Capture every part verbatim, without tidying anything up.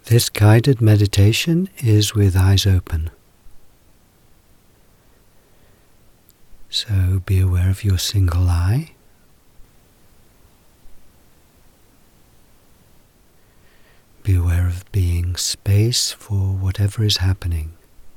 This guided meditation is with eyes open. So be aware of your single eye. Be aware of being space for whatever is happening.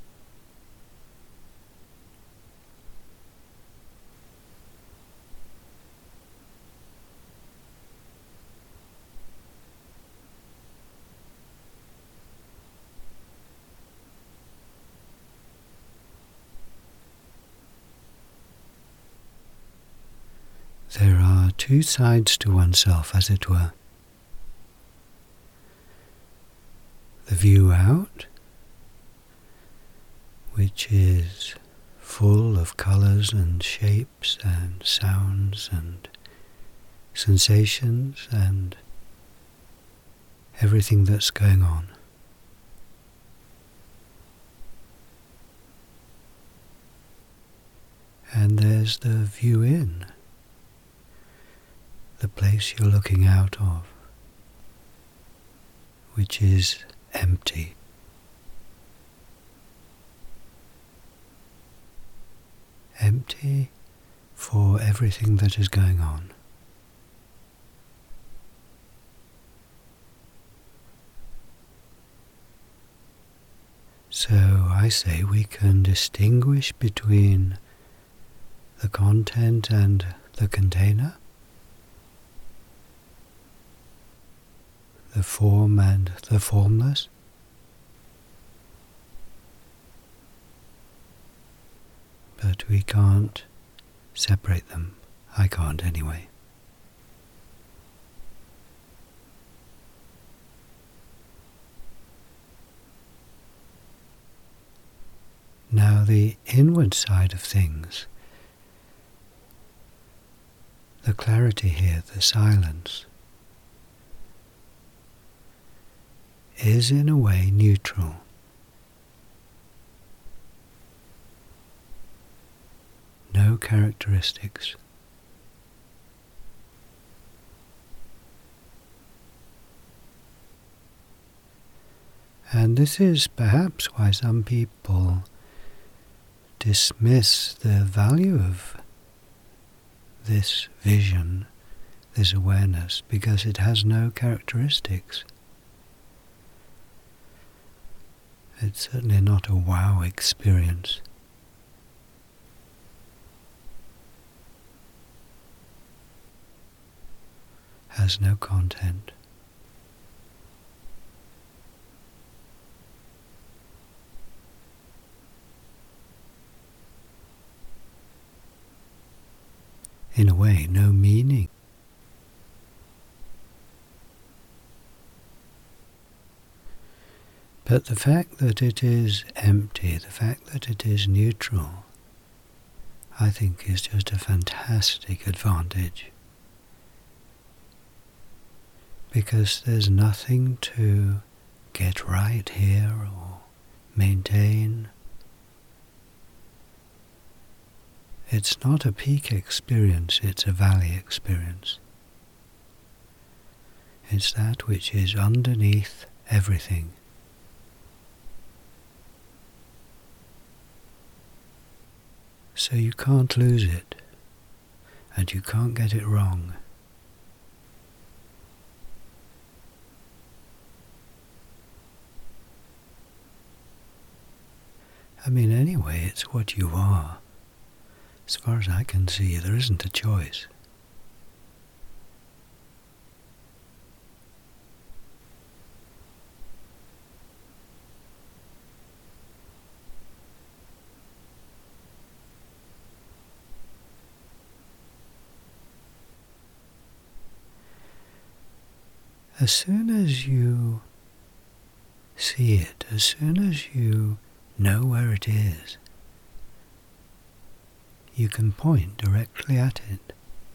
There are two sides to oneself, as it were. The view out, which is full of colours and shapes and sounds and sensations and everything that's going on. And there's the view in, the place you're looking out of, which is empty. Empty for everything that is going on. So I say we can distinguish between the content and the container, the form and the formless. But we can't separate them. I can't anyway. Now the inward side of things, the clarity here, the silence, is in a way neutral. No characteristics. And this is perhaps why some people dismiss the value of this vision, this awareness, because it has no characteristics. It's certainly not a wow experience. Has no content. In a way, no meaning. But the fact that it is empty, the fact that it is neutral, I think is just a fantastic advantage. Because there's nothing to get right here or maintain. It's not a peak experience, it's a valley experience. It's that which is underneath everything. So you can't lose it, and you can't get it wrong. I mean, anyway, it's what you are. As far as I can see, there isn't a choice. As soon as you see it, as soon as you know where it is, you can point directly at it.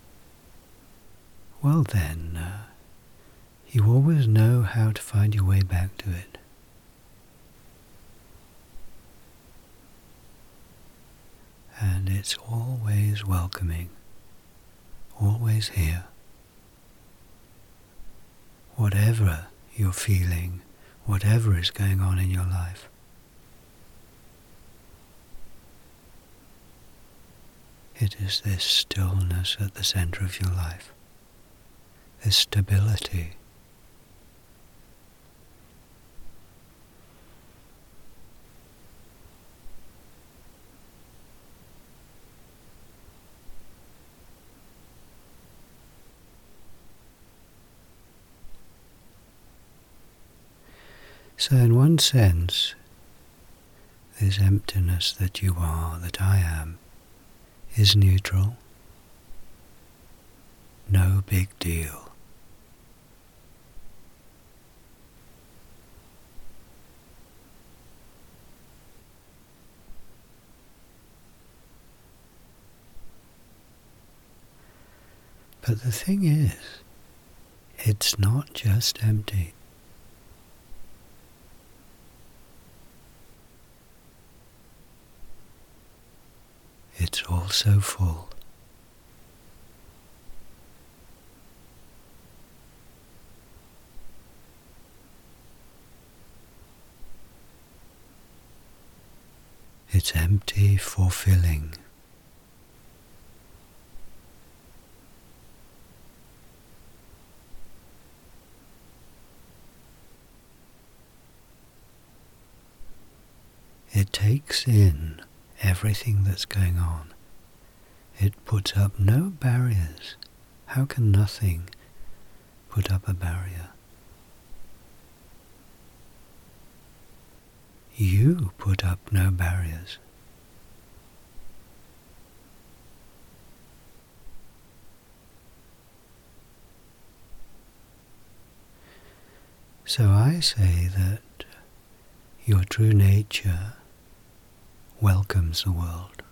Well then, uh, you always know how to find your way back to it. And it's always welcoming, always here. Whatever you're feeling, whatever is going on in your life. It is this stillness at the center of your life, this stability. So in one sense, this emptiness that you are, that I am, is neutral, no big deal. But the thing is, it's not just empty. It's also full. It's empty, fulfilling. It takes in everything that's going on. It puts up no barriers. How can nothing put up a barrier? You put up no barriers. So I say that your true nature welcomes the world,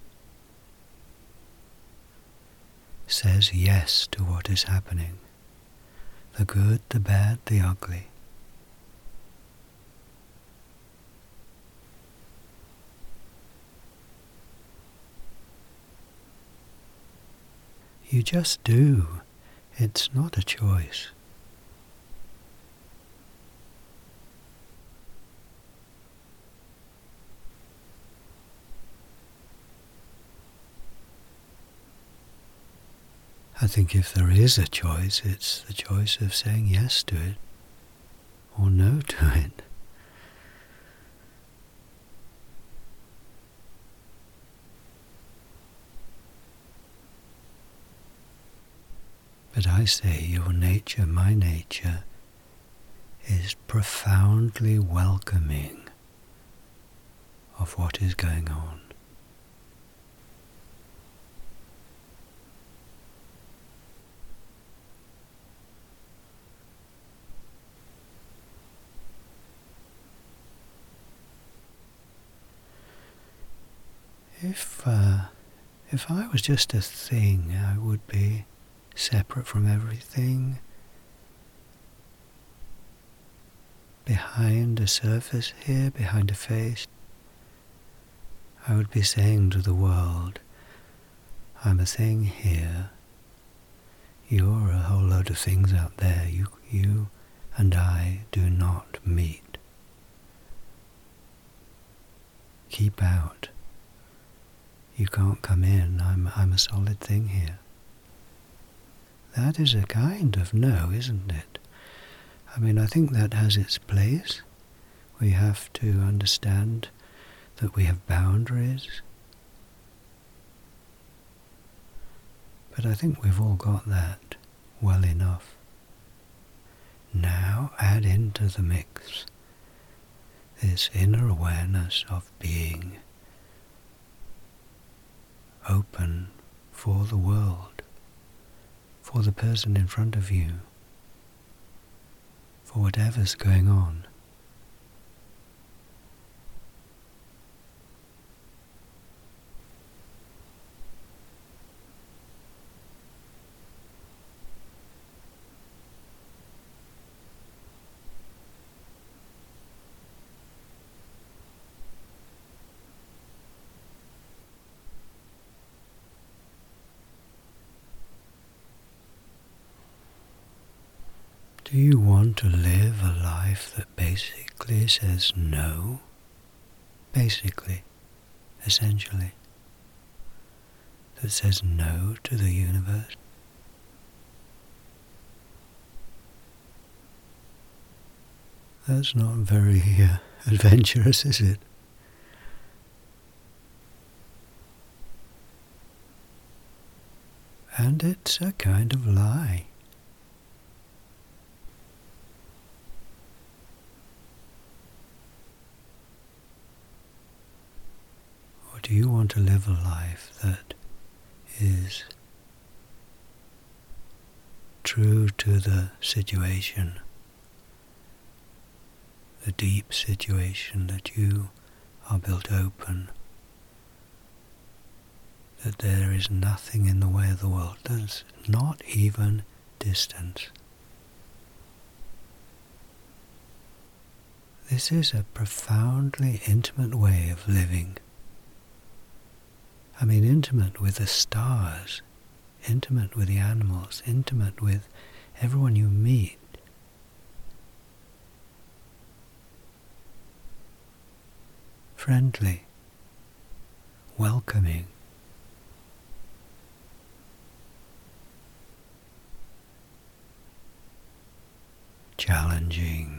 says yes to what is happening, the good, the bad, the ugly. You just do. It's not a choice. I think if there is a choice, it's the choice of saying yes to it or no to it. But I say your nature, my nature, is profoundly welcoming of what is going on. If, uh, if I was just a thing, I would be separate from everything, behind a surface here, behind a face. I would be saying to the world, I'm a thing here, you're a whole load of things out there, you, you and I do not meet. Keep out. You can't come in, I'm, I'm a solid thing here. That is a kind of no, isn't it? I mean, I think that has its place. We have to understand that we have boundaries. But I think we've all got that well enough. Now add into the mix this inner awareness of being open for the world, for the person in front of you, for whatever's going on. Do you want to live a life that basically says no? Basically, essentially, that says no to the universe? That's not very uh, adventurous, is it? And it's a kind of lie. Or do you want to live a life that is true to the situation, the deep situation that you are built open, that there is nothing in the way of the world, there's not even distance. This is a profoundly intimate way of living. I mean, intimate with the stars, intimate with the animals, intimate with everyone you meet. Friendly, welcoming. Challenging.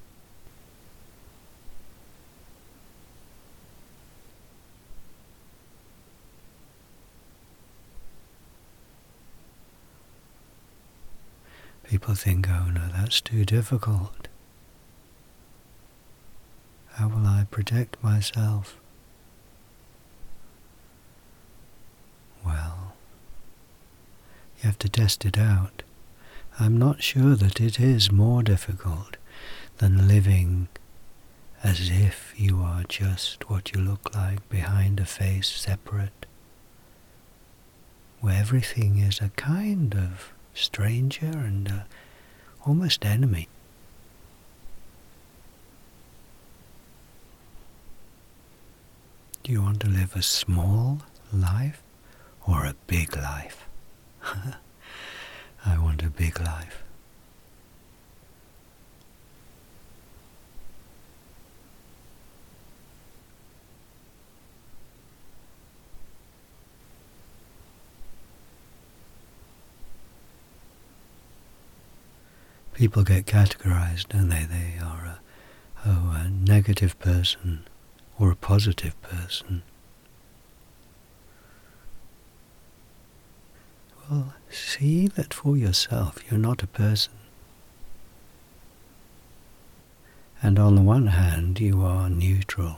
People think, oh no, that's too difficult. How will I protect myself? Well, you have to test it out. I'm not sure that it is more difficult than living as if you are just what you look like behind a face separate, where everything is a kind of stranger and uh, almost enemy. Do you want to live a small life or a big life? I want a big life. People get categorized, don't they? They are a, oh, a negative person or a positive person. Well, see that for yourself you're not a person. And on the one hand, you are neutral.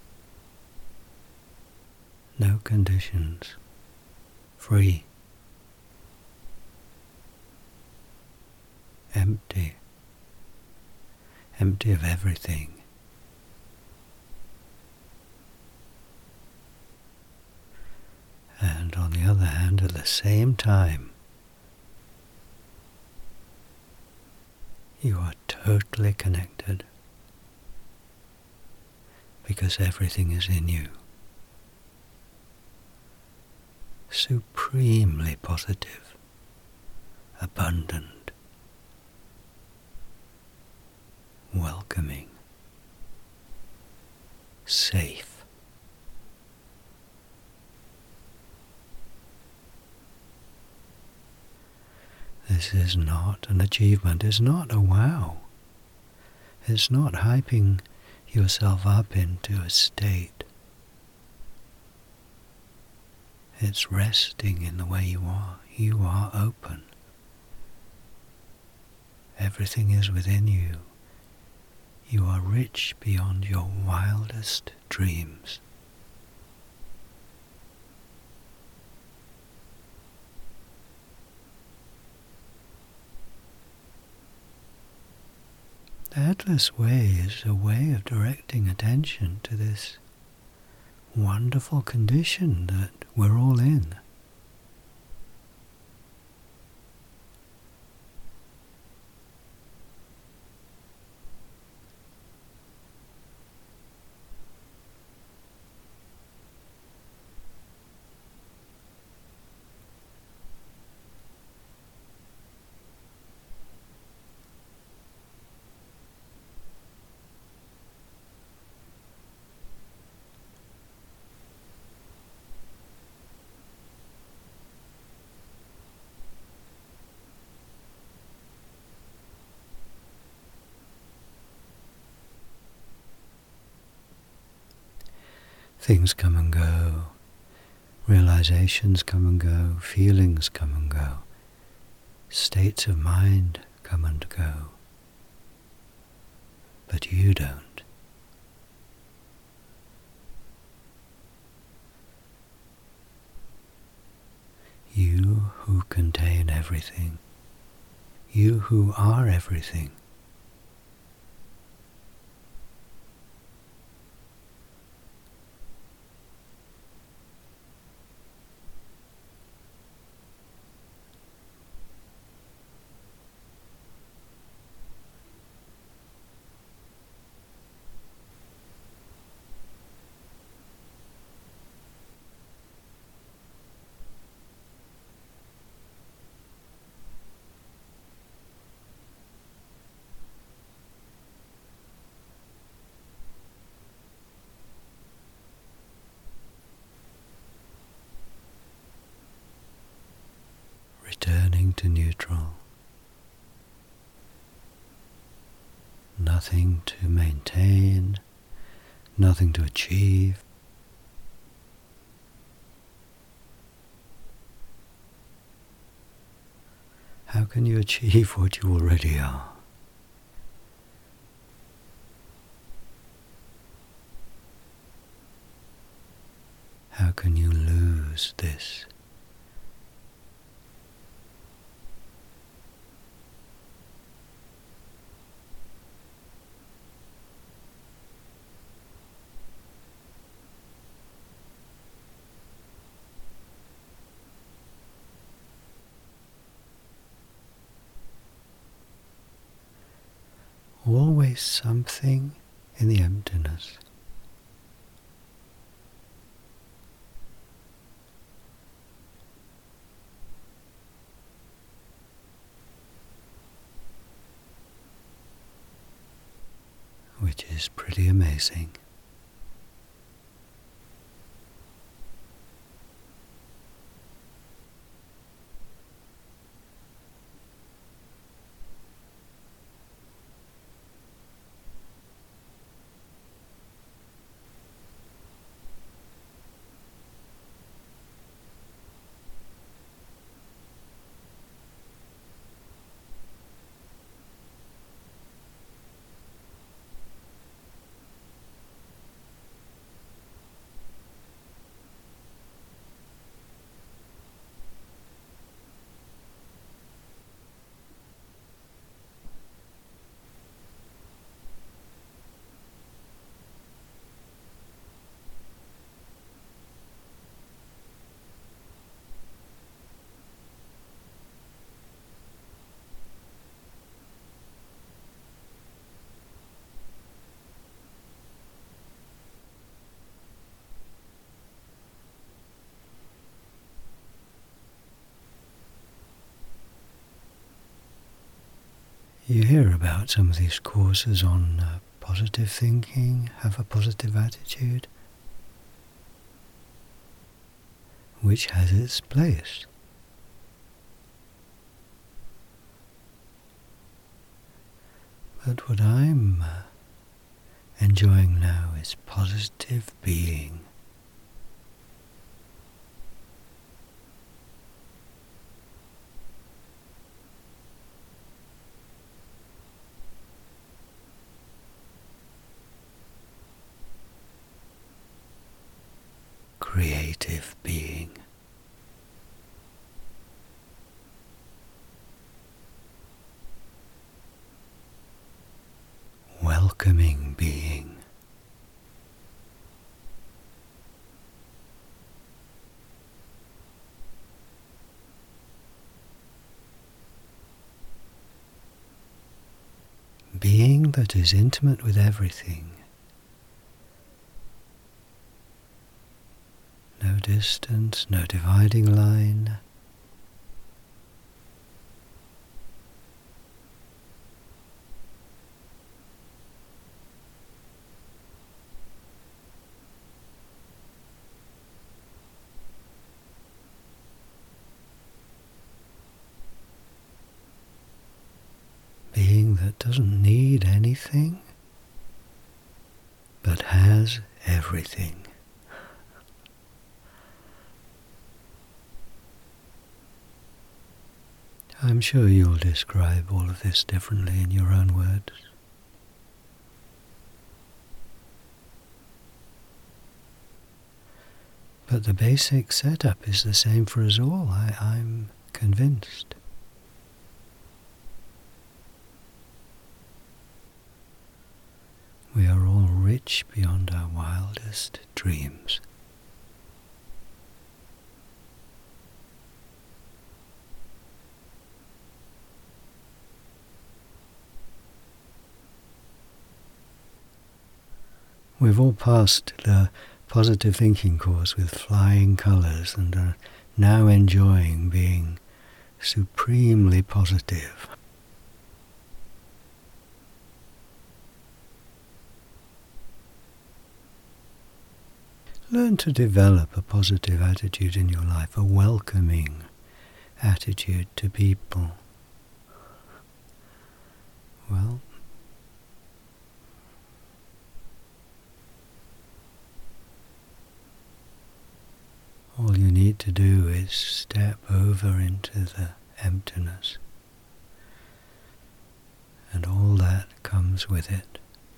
No conditions. Free. Empty. Empty of everything. And on the other hand, at the same time, you are totally connected, because everything is in you. Supremely positive, abundant, welcoming, safe. This is not an achievement, it's not a wow. It's not hyping yourself up into a state. It's resting in the way you are. You are open. Everything is within you. You are rich beyond your wildest dreams. The Atlas Way is a way of directing attention to this wonderful condition that we're all in. Things come and go, realizations come and go, feelings come and go, states of mind come and go. But you don't. You who contain everything, you who are everything, returning to neutral, nothing to maintain, nothing to achieve. How can you achieve what you already are? How can you lose this? Always something in the emptiness. Which is pretty amazing. You hear about some of these courses on uh, positive thinking, have a positive attitude, which has its place. But what I'm uh, enjoying now is positive being. Creative being. Welcoming being. Being that is intimate with everything. No distance, no dividing line. Being that doesn't need anything, but has everything. I'm sure you'll describe all of this differently in your own words. But the basic setup is the same for us all, I, I'm convinced. We are all rich beyond our wildest dreams. We've all passed the positive thinking course with flying colours and are now enjoying being supremely positive. Learn to develop a positive attitude in your life, a welcoming attitude to people. Well, all you need to do is step over into the emptiness, and all that comes with it.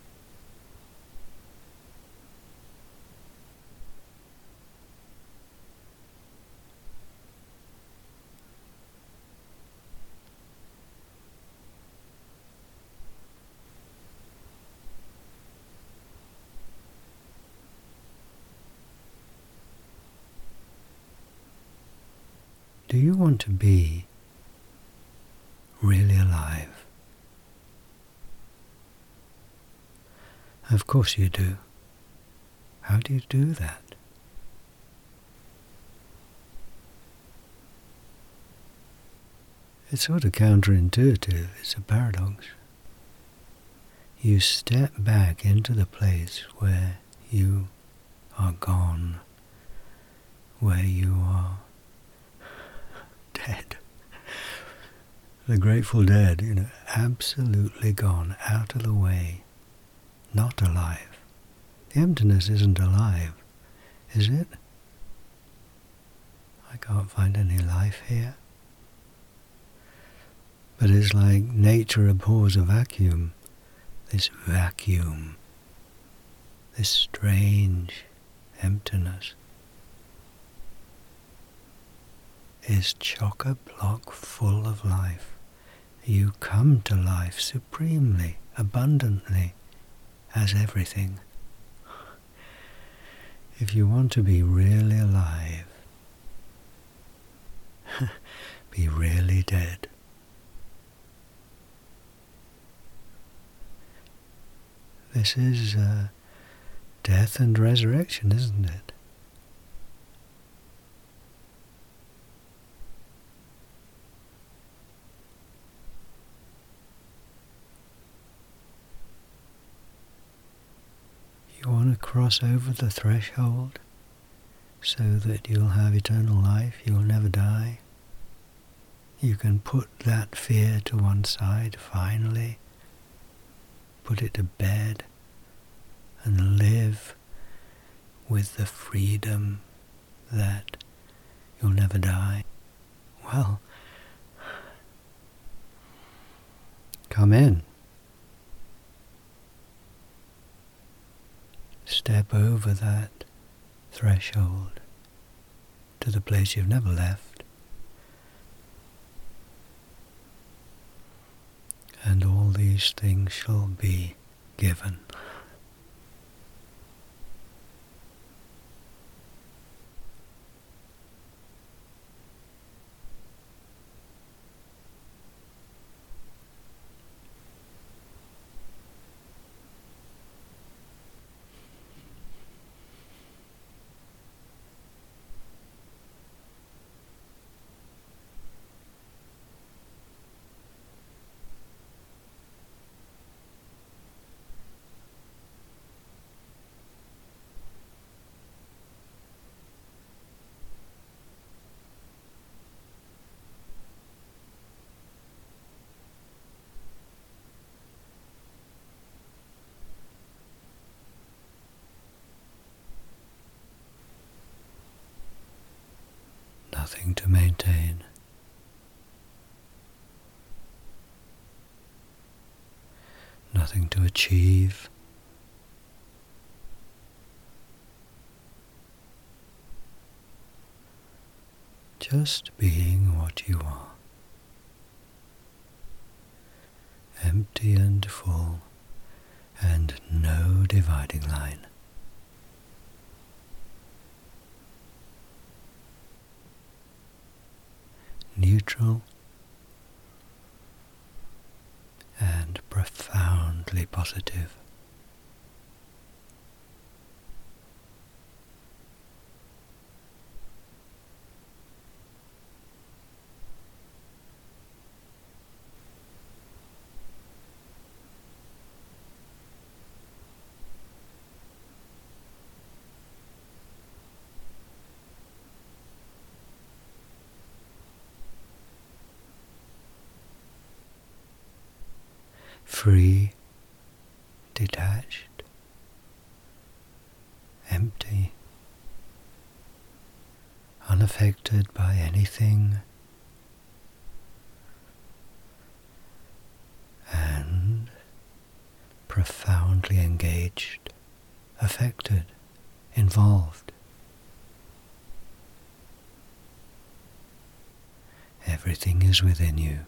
Do you want to be really alive? Of course you do. How do you do that? It's sort of counterintuitive, it's a paradox. You step back into the place where you are gone, where you are dead. The Grateful Dead, you know, absolutely gone, out of the way, not alive. The emptiness isn't alive, is it? I can't find any life here. But it's like nature abhors a vacuum. This vacuum, this strange emptiness, is chock-a-block full of life. You come to life supremely, abundantly, as everything. If you want to be really alive, be really dead. This is uh, death and resurrection, isn't it? You want to cross over the threshold so that you'll have eternal life, you'll never die. You can put that fear to one side finally, put it to bed, and live with the freedom that you'll never die. Well, come in. Step over that threshold to the place you've never left, and all these things shall be given. Nothing to maintain. nothing to achieve. Just being what you are. Empty and full, and no dividing line. Neutral and profoundly positive. Free, detached, empty, unaffected by anything, and profoundly engaged, affected, involved. Everything is within you.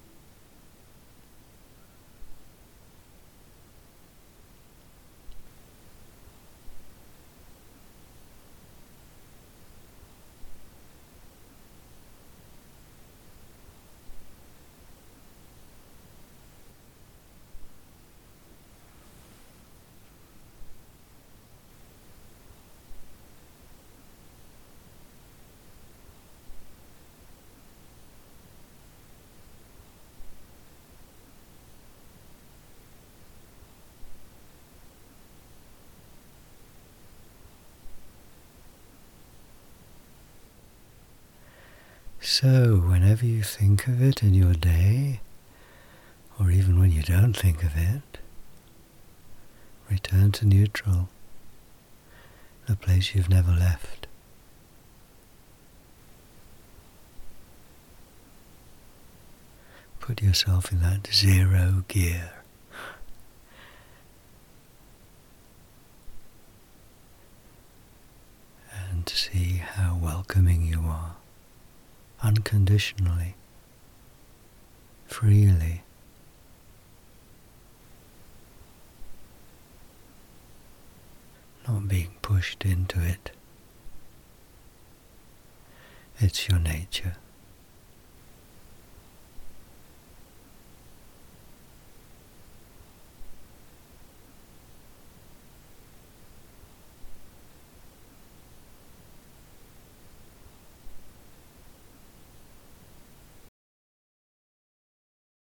So, whenever you think of it in your day, or even when you don't think of it, return to neutral, the place you've never left. Put yourself in that zero gear. And see how welcoming you are. Unconditionally, freely. Not being pushed into it. It's your nature.